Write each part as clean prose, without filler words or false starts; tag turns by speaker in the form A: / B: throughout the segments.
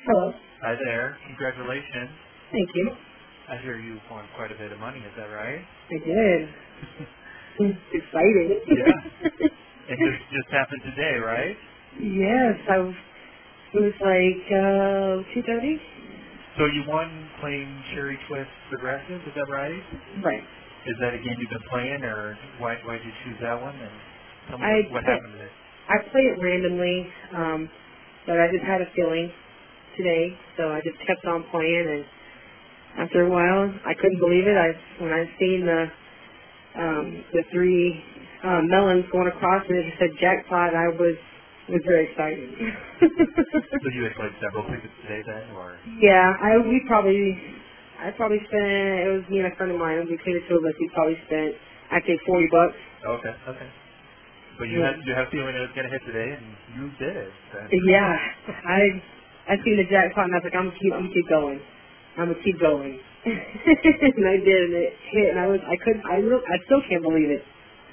A: Hello.
B: Hi there. Congratulations.
A: Thank you.
B: I hear you won quite a bit of money. Is that right?
A: I did. It's exciting.
B: Yeah. And this just happened today, right?
A: Yes, it was like 2:30.
B: So you won playing Cherry Twist Progressive. Is that right?
A: Right.
B: Is that a game you've been playing, or why did you choose that one? And tell me what happened to it.
A: I play it randomly, but I just had a feeling today, so I just kept on playing, and after a while, I couldn't believe it. When I seen the three melons going across and it said jackpot, I was very excited.
B: So you had played several tickets today then, or?
A: Yeah, I probably spent, it was me and a friend of mine, between the two of us, we probably spent, I'd say $40.
B: Okay. But you had a feeling it was going to hit today, and you did it.
A: Yeah, I seen the jackpot, and I was like, I'm gonna keep going. I'm gonna keep going. And I did, and it hit, and I still can't believe it.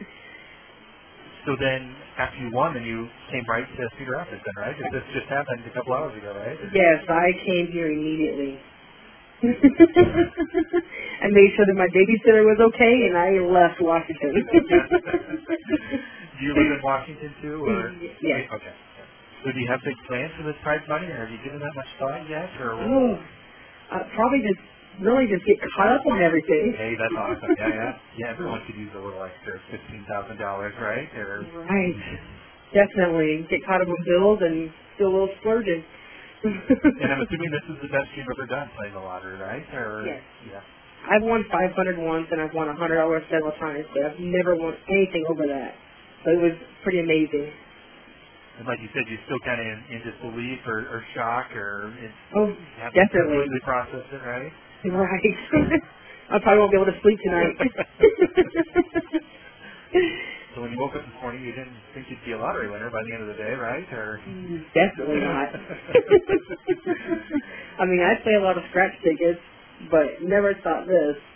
B: So then, after you won, then you came right to Cedar Rapids then, right? This just happened a couple hours ago, right?
A: Yes, I came here immediately. I made sure that my babysitter was okay, and I left Washington.
B: Do you live in Washington too, or?
A: Yes.
B: Okay. So do you have big plans for this prize money, or have you given that much thought yet, or?
A: Oh, probably just get caught up on everything.
B: Hey, that's awesome. Yeah, everyone could use a little extra $15,000, right? Or.
A: Right. Definitely. Get caught up with bills and do a little splurging.
B: And I'm assuming this is the best you've ever done playing the lottery, right? Or.
A: Yes.
B: Yeah.
A: I've won 500 once, and I've won $100 several times, but I've never won anything over that. So it was pretty amazing.
B: And like you said, you're still kind of in disbelief or shock, or haven't
A: Definitely.
B: completely processed it, right?
A: Right. I probably won't be able to sleep tonight.
B: So when you woke up this morning, you didn't think you'd be a lottery winner by the end of the day, right? Or
A: Definitely not. I mean, I play a lot of scratch tickets, but never thought this.